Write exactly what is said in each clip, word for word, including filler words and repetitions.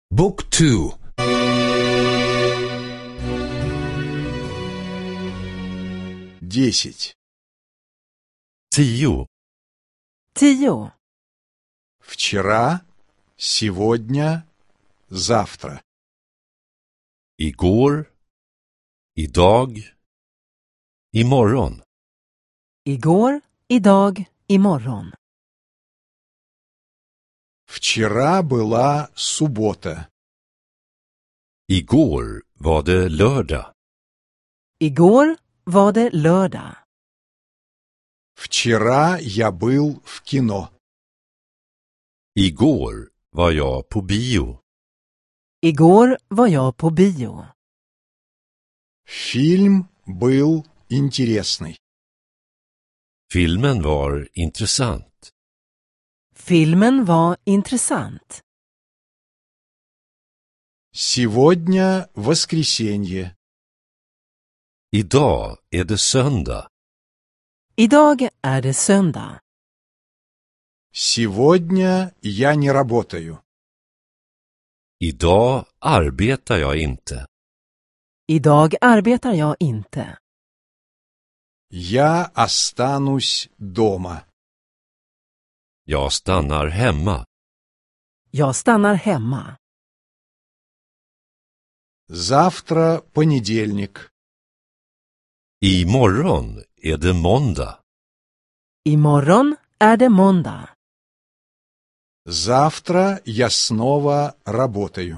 Book two. Десять. Tio. Tio. Вчера, сегодня, завтра. Igår. Idag. Imorgon. Igår, idag, imorgon. Вчера была суббота. Igår var det lördag. Igår var det lördag. Вчера я был в кино. Igår var jag på bio. Igår var jag på bio. Фильм был интересный. Filmen var intressant. Filmen var intressant. Сегодня воскресенье. Idag är det söndag. Idag är det söndag. Сегодня я не работаю. Idag arbetar jag inte. Idag arbetar jag inte. Я останусь дома. Jag stannar hemma. Jag stannar hemma. Завтра понедельник. Imorgon är det måndag. Imorgon är det måndag. Завтра я снова работаю.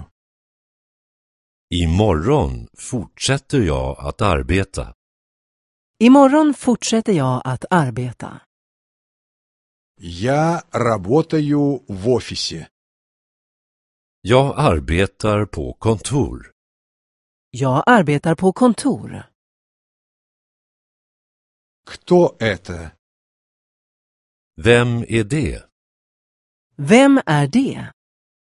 Imorgon fortsätter jag att arbeta. Imorgon fortsätter jag att arbeta. Я работаю в офисе. Jag arbetar på kontor. Jag arbetar på kontor. Кто это? Vem är det? Vem är det?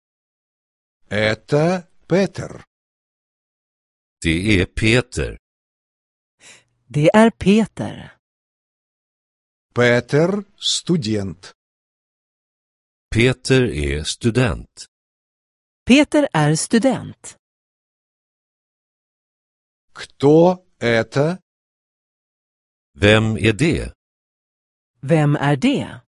Это Петер. Det är Peter. Det är Peter. Петер – студент. Peter är student. Peter är student. Кто это? Vem är det? Vem är det?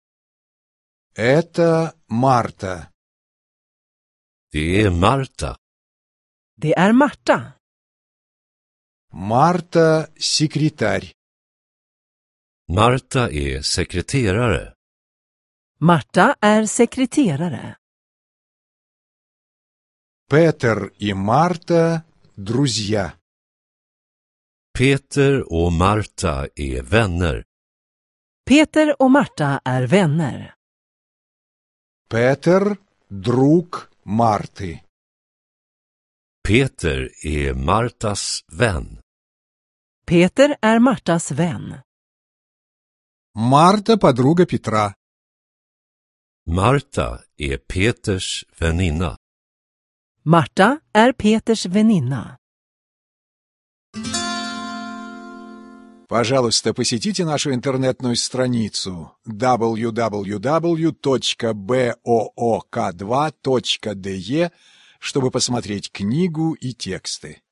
Это Марта. Det är Marta. Det är Marta. Марта – секретарь. Marta är sekreterare. Marta är sekreterare. Петер и Марта – друзья. Peter och Marta är vänner. Peter och Marta är vänner. Петер – друг Марты. Peter är Martas vän. Peter är Martas vän. Марта – подруга Петра. Marta är Peters väninna. Marta är Peters väninna. Пожалуйста, посетите нашу интернетную страницу дабл ю дабл ю дабл ю точка боок два точка де чтобы посмотреть книгу и тексты.